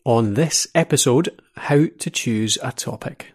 on this episode, how to choose a topic.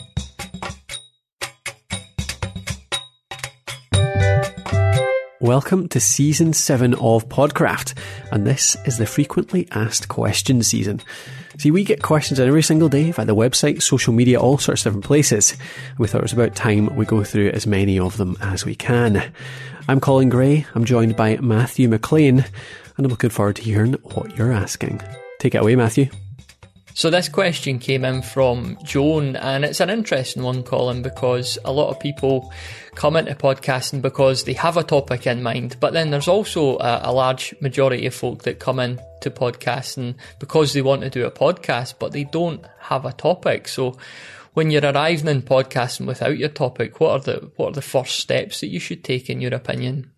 Welcome to Season 7 of Podcraft, and this is the Frequently Asked Questions season. See, we get questions every single day via the website, social media, all sorts of different places. We thought it was about time we go through as many of them as we can. I'm Colin Gray, I'm joined by Matthew McLean, and I'm looking forward to hearing what you're asking. Take it away, Matthew. So this question came in from Joan, and it's an interesting one, Colin, because a lot of people come into podcasting because they have a topic in mind, but then there's also a large majority of folk that come in to podcasting because they want to do a podcast, but they don't have a topic. So when you're arriving in podcasting without your topic, what are the first steps that you should take, in your opinion?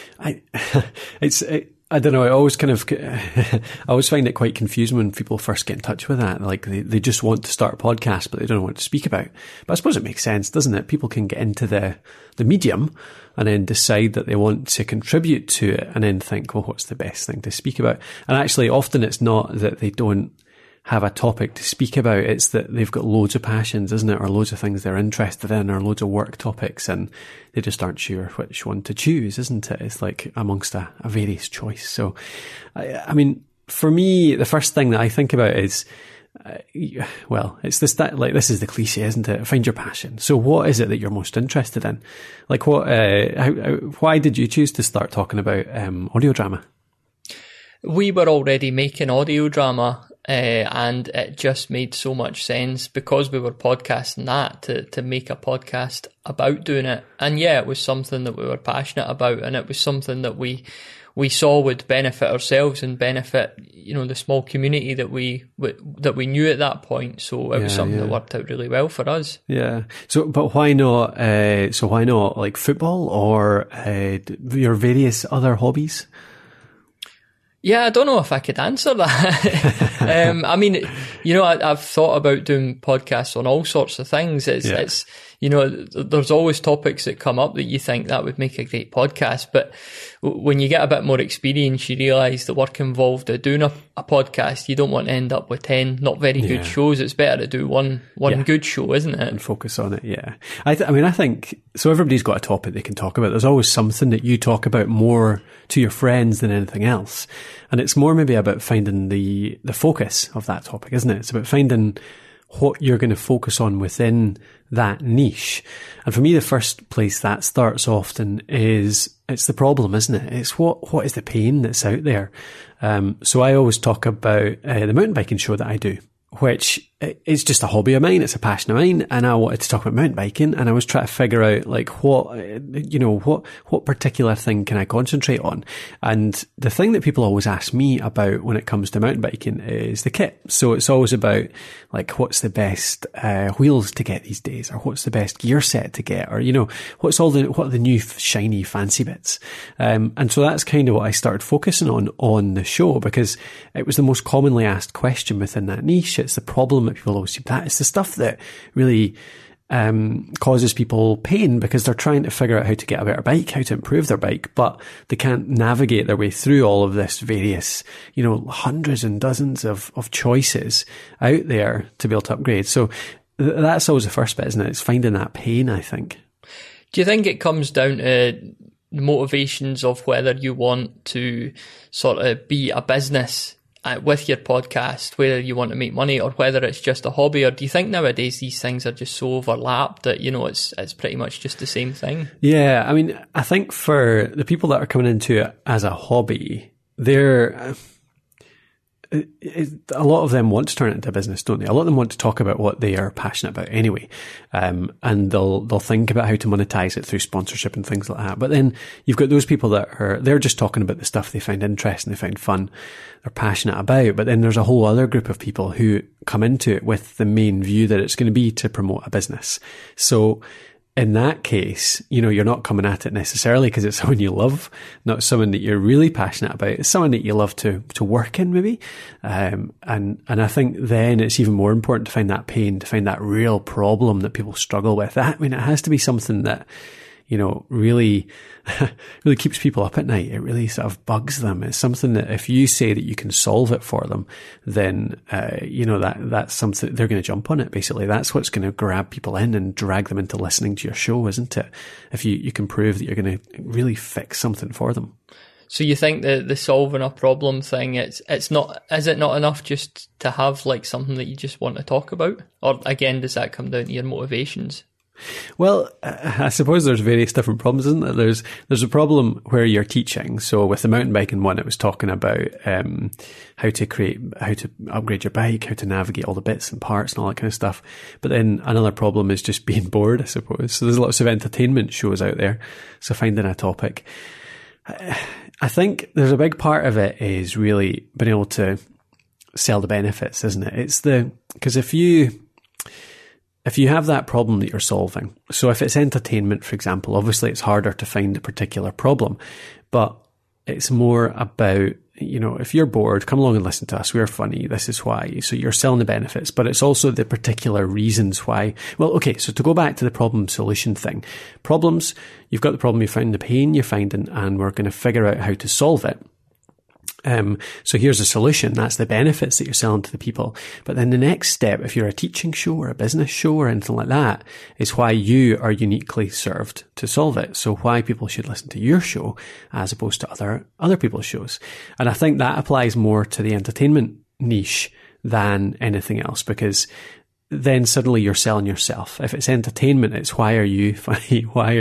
I don't know, I always find it quite confusing when people first get in touch with that. Like, they just want to start a podcast, but they don't know what to speak about. But I suppose it makes sense, doesn't it? People can get into the medium and then decide that they want to contribute to it and then think, well, what's the best thing to speak about? And actually, often it's not that they don't have a topic to speak about, it's that they've got loads of passions, isn't it? Or loads of things they're interested in, or loads of work topics, and they just aren't sure which one to choose, isn't it? It's like amongst a various choice. So, I mean, for me, the first thing that I think about is, it's this, this is the cliche, isn't it? Find your passion. So what is it that you're most interested in? Like, why did you choose to start talking about audio drama? We were already making audio drama, and it just made so much sense because we were podcasting that to make a podcast about doing it. And yeah, it was something that we were passionate about, and it was something that we saw would benefit ourselves and benefit, the small community that we knew at that point. So it was something that worked out really well for us. Yeah. So, but why not? Why not like football or your various other hobbies? Yeah, I don't know if I could answer that. I mean, I've thought about doing podcasts on all sorts of things. It's there's always topics that come up that you think that would make a great podcast. But when you get a bit more experience, you realise the work involved of doing a podcast, you don't want to end up with 10 not very good shows. It's better to do one good show, isn't it? And focus on it, yeah. I think, so everybody's got a topic they can talk about. There's always something that you talk about more to your friends than anything else. And it's more maybe about finding the focus of that topic, isn't it? It's about finding what you're going to focus on within that niche. And for me, the first place that starts often is, it's the problem, isn't it? It's what is the pain that's out there? So I always talk about the mountain biking show that I do, which is just a hobby of mine. It's a passion of mine. And I wanted to talk about mountain biking, and I was trying to figure out like what particular thing can I concentrate on? And the thing that people always ask me about when it comes to mountain biking is the kit. So it's always about like, what's the best wheels to get these days, or what's the best gear set to get, or what are the new shiny fancy bits. And so that's kind of what I started focusing on the show, because it was the most commonly asked question within that niche. It's the problem that people always see. That is the stuff that really causes people pain, because they're trying to figure out how to get a better bike, how to improve their bike, but they can't navigate their way through all of this various, hundreds and dozens of choices out there to be able to upgrade. So that's always the first bit, isn't it? It's finding that pain, I think. Do you think it comes down to motivations of whether you want to sort of be a business with your podcast, whether you want to make money or whether it's just a hobby? Or do you think nowadays these things are just so overlapped that, it's pretty much just the same thing? Yeah, I mean, I think for the people that are coming into it as a hobby, a lot of them want to turn it into a business, don't they? A lot of them want to talk about what they are passionate about anyway. And they'll think about how to monetize it through sponsorship and things like that. But then you've got those people they're just talking about the stuff they find interesting, they find fun, they're passionate about. But then there's a whole other group of people who come into it with the main view that it's going to be to promote a business. So in that case, you're not coming at it necessarily because it's someone you love, not someone that you're really passionate about. It's someone that you love to work in, maybe. And I think then it's even more important to find that pain, to find that real problem that people struggle with. It has to be something that really, really keeps people up at night. It really sort of bugs them. It's something that if you say that you can solve it for them, then, that's something they're going to jump on it. Basically, that's what's going to grab people in and drag them into listening to your show, isn't it? If you can prove that you're going to really fix something for them. So you think the solving a problem thing, is it not enough just to have like something that you just want to talk about? Or again, does that come down to your motivations? Well, I suppose there's various different problems, isn't there? There's a problem where you're teaching. So with the mountain biking one, it was talking about how to upgrade your bike, how to navigate all the bits and parts and all that kind of stuff. But then another problem is just being bored, I suppose. So there's lots of entertainment shows out there. So finding a topic. I think there's a big part of it is really being able to sell the benefits, isn't it? Because if you have that problem that you're solving, so if it's entertainment, for example, obviously it's harder to find a particular problem, but it's more about, if you're bored, come along and listen to us. We're funny. This is why. So you're selling the benefits, but it's also the particular reasons why. Well, okay. So to go back to the problem solution thing, problems, you've got the problem, you found the pain you're finding, and we're going to figure out how to solve it. So here's a solution. That's the benefits that you're selling to the people. But then the next step, if you're a teaching show or a business show or anything like that, is why you are uniquely served to solve it. So why people should listen to your show as opposed to other people's shows. And I think that applies more to the entertainment niche than anything else, because then suddenly you're selling yourself. If it's entertainment, it's why are you funny?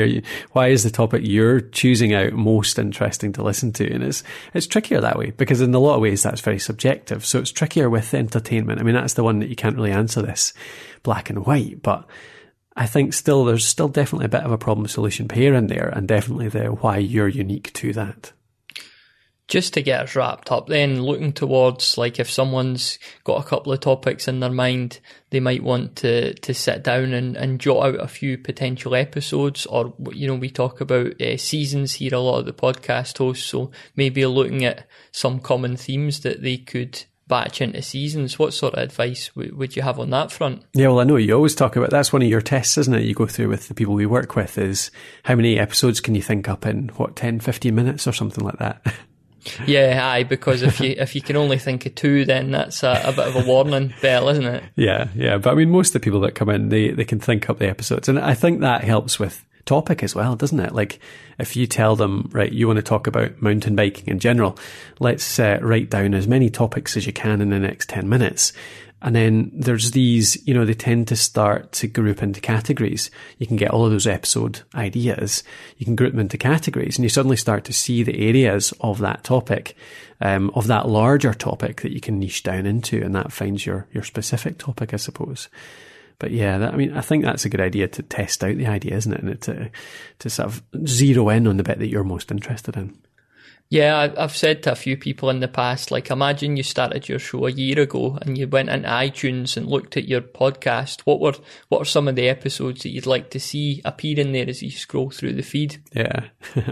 Why is the topic you're choosing out most interesting to listen to? And it's trickier that way, because in a lot of ways that's very subjective. So it's trickier with entertainment. I mean, that's the one that you can't really answer this black and white, but I think there's still definitely a bit of a problem solution pair in there, and definitely the why you're unique to that. Just to get us wrapped up then, looking towards, like, if someone's got a couple of topics in their mind, they might want to sit down and jot out a few potential episodes, or, we talk about seasons here, a lot of the podcast hosts, so maybe looking at some common themes that they could batch into seasons. What sort of advice would you have on that front? Yeah, well, I know you always talk about, that's one of your tests, isn't it? You go through with the people we work with, is how many episodes can you think up in, 10, 15 minutes or something like that? Yeah, aye, because if you can only think of two, then that's a bit of a warning bell, isn't it? Yeah. But I mean, most of the people that come in, they can think up the episodes. And I think that helps with topic as well, doesn't it? Like, if you tell them, right, you want to talk about mountain biking in general, let's write down as many topics as you can in the next 10 minutes. And then there's these, they tend to start to group into categories. You can get all of those episode ideas. You can group them into categories, and you suddenly start to see the areas of that topic, of that larger topic that you can niche down into, and that finds your specific topic, I suppose. But yeah, I think that's a good idea to test out the idea, isn't it? And to sort of zero in on the bit that you're most interested in. Yeah, I've said to a few people in the past, like, imagine you started your show a year ago and you went into iTunes and looked at your podcast. What are some of the episodes that you'd like to see appear in there as you scroll through the feed? Yeah.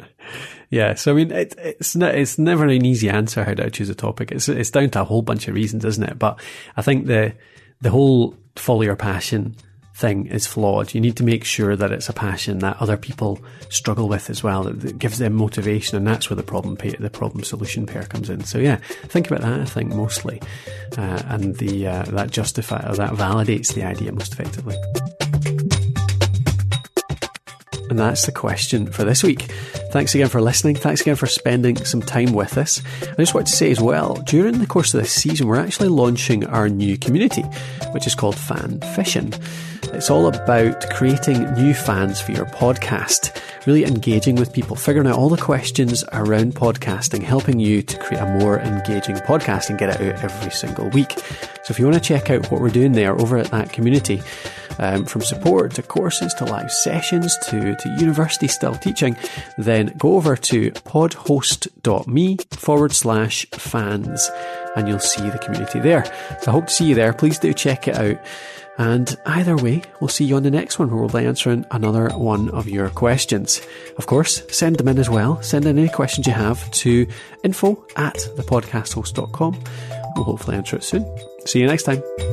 Yeah. So, I mean, it's never an easy answer how to choose a topic. It's down to a whole bunch of reasons, isn't it? But I think the whole follow your passion thing is flawed. You need to make sure that it's a passion that other people struggle with as well, that gives them motivation, and that's where the problem solution pair comes in. So yeah, think about that, I think, mostly, and that validates the idea most effectively. And that's the question for this week. Thanks again for listening. Thanks again for spending some time with us. I just want to say as well, during the course of this season, we're actually launching our new community, which is called Fan Fishing. It's all about creating new fans for your podcast, really engaging with people, figuring out all the questions around podcasting, helping you to create a more engaging podcast and get it out every single week. So if you want to check out what we're doing there over at that community, from support to courses to live sessions to university style teaching, then go over to podhost.me/fans and you'll see the community there. So I hope to see you there. Please do check it out. And either way, we'll see you on the next one, where we'll be answering another one of your questions. Of course, send them in as well. Send in any questions you have to info@thepodcasthost.com. We'll hopefully answer it soon. See you next time.